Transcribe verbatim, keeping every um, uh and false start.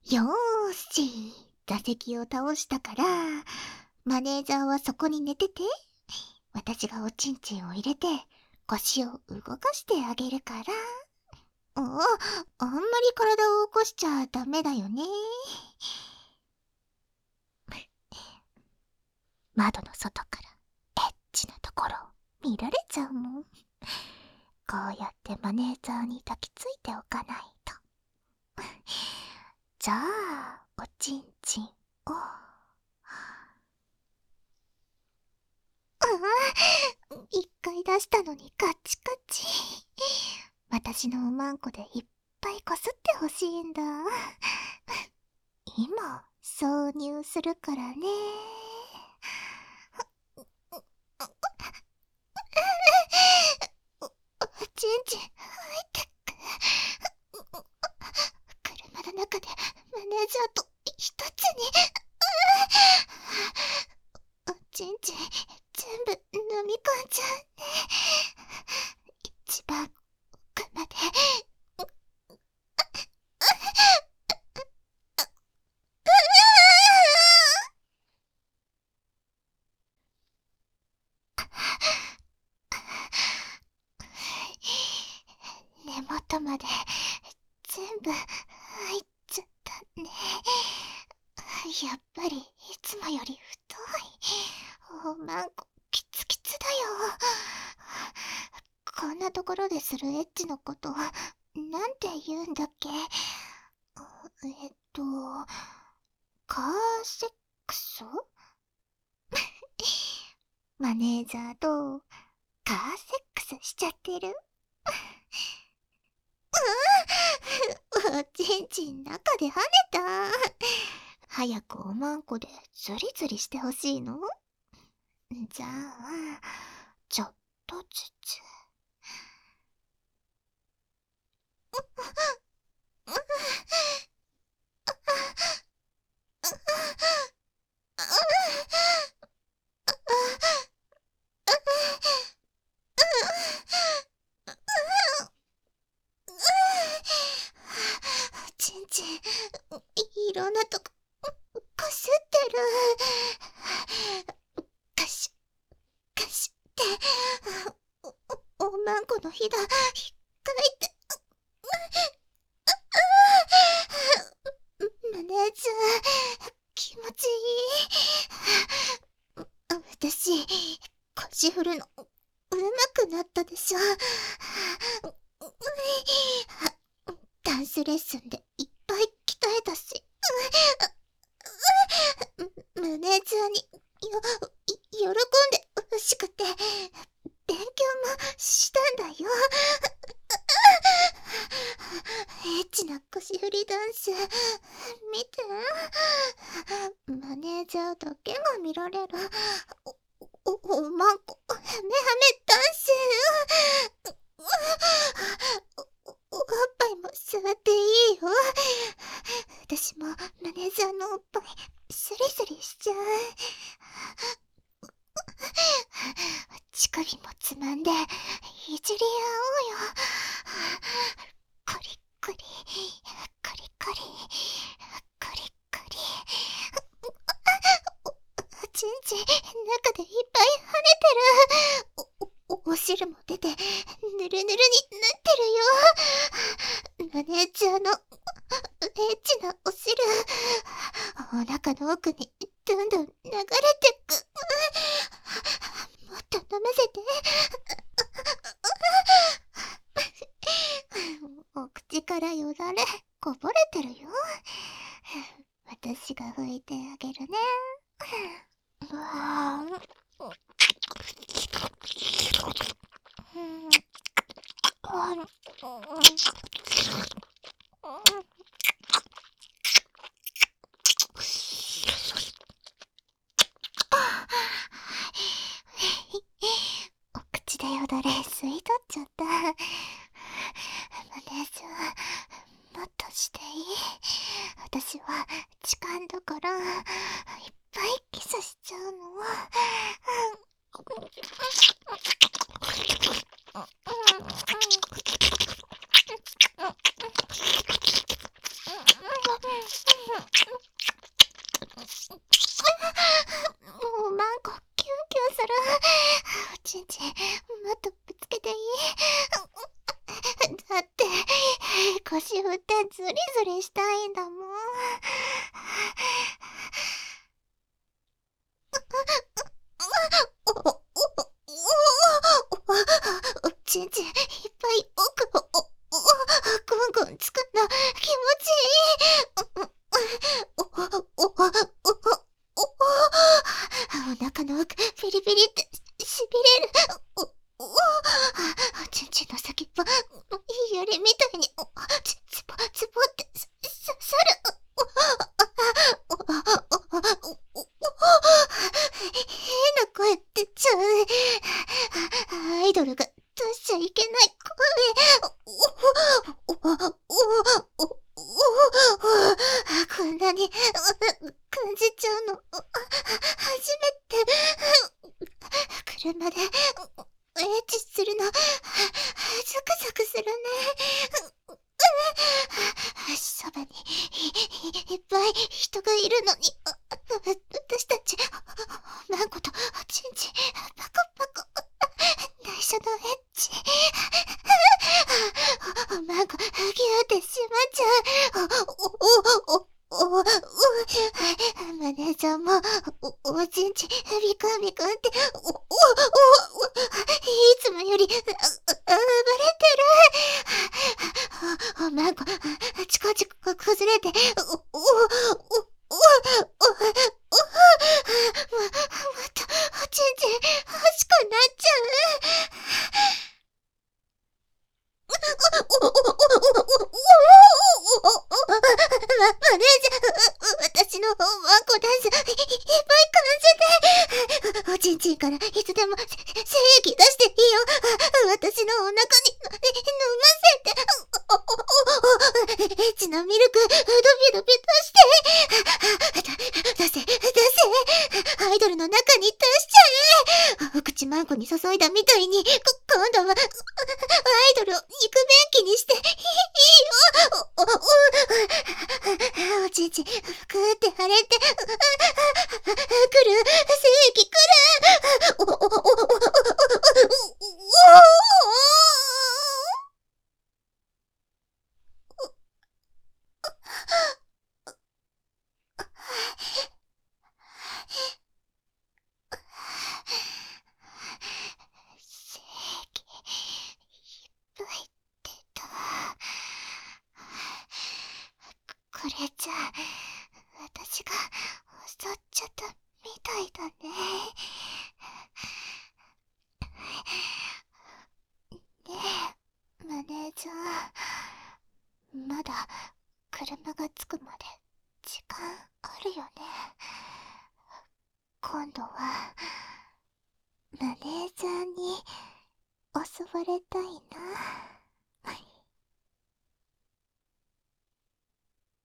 よーし、座席を倒したから、マネージャーはそこに寝てて、私がおちんちんを入れて、腰を動かしてあげるから。あ、あんまり体を起こしちゃダメだよね。窓の外からエッチなところを見られちゃうもん。こうやってマネージャーに抱きついておかないと。じゃあ、おちんちんを。ああ、一回出したのにカチカチ。私のおまんこでいっぱいこすってほしいんだ。今、挿入するからね。おちんちん入ってく。車の中でマネージャーと一つに。おちんちん全部飲み込んじゃうね。一番奥まで。根元まで全部入っちゃったね。やっぱりいつもより太い。おまんこキツキツだよ。こんなところでするエッチのことなんて言うんだっけ。えっとカーセックス。マネージャーとカーセックスしちゃってる。おちんちん中で跳ねた。早くおまんこでズリズリしてほしいの？じゃあ、ちょっとずつ。ちんちん、いろんなとこ、こすってる。かし、かして、お、お、おまんこのひだ、ひっかいて。マネージャー、気持ちいい。私、腰振るの、うまくなったでしょ。ダンスレッスンでいっぱい鍛えたし。マネージャーによ、喜んでほしくて、勉強もしたんだよ。エッチな腰振りダンス、見て。マネージャーだけが見られる。お、お、おまんこ、はめはめダンス。お、お、おっぱいも触っていいよ。私もマネージャーのおっぱい、スリスリしちゃう。乳首もつまんで、いじり合おうよ。コリコリ、コリコリ、コリコリ。お、おちんちん、中でいっぱい跳ねてる。お、お、お汁も出て、ぬるぬるになってるよ。マネージャーの、エッチなお汁、お腹の奥にどんどん流れてく。もっと飲ませて。お口からよだれこぼれてるよ。私が拭いてあげるね。うわー、お口でよだれ吸い取っちゃった。マネージャー、もっとしていい？私は痴漢だからいっぱいキスしちゃうの。 もうマンコキュンキュンする。おちんちんもっとぶつけていい？だって腰振ってズリズリしたいんだもん。おちんちんいっぱい奥をおおぐんぐんつくの気持ちいい。おおおおお腹の奥ピリピリってしびれる。おおおちんちんの先っぽいいよりみたいにつつぼつぼってささる。変な声出ちゃう。アイドルが出しちゃいけない声。こんなに感じちゃうの初めて。車でエッチするのゾクゾクするね。足そばにいっぱい人がいるのに私たちマンコとおちんちんパコパコ内緒のエッチ。マンコギューってしまっちゃう。おおおおおマネージャーもおおちんちんビクンビクンっておおおいつもより暴れてる。マンコチコチコ崩れておおおおおおまたおちんちん欲しくなっちゃう。マネージャー、私のワンコダンスいっぱい感じて。おちんちんからいつでも精液出していいよ。私のお腹に飲ませて。エッチなミルクドビドビ出して。出せ出せ。アイドルの中に出しちゃえ。お口マンコに注いだみたいにこ今度はアイドルを肉便器にしていいよ。おおおおちんちんふくって腫れてくる精液くる。おおおおおおおお精液いっぱい出た。これじゃ私が襲っちゃったみたいだね。ねえマネージャー、まだ車が着くまで時間あるよね。今度はマネージャーに襲われたいな。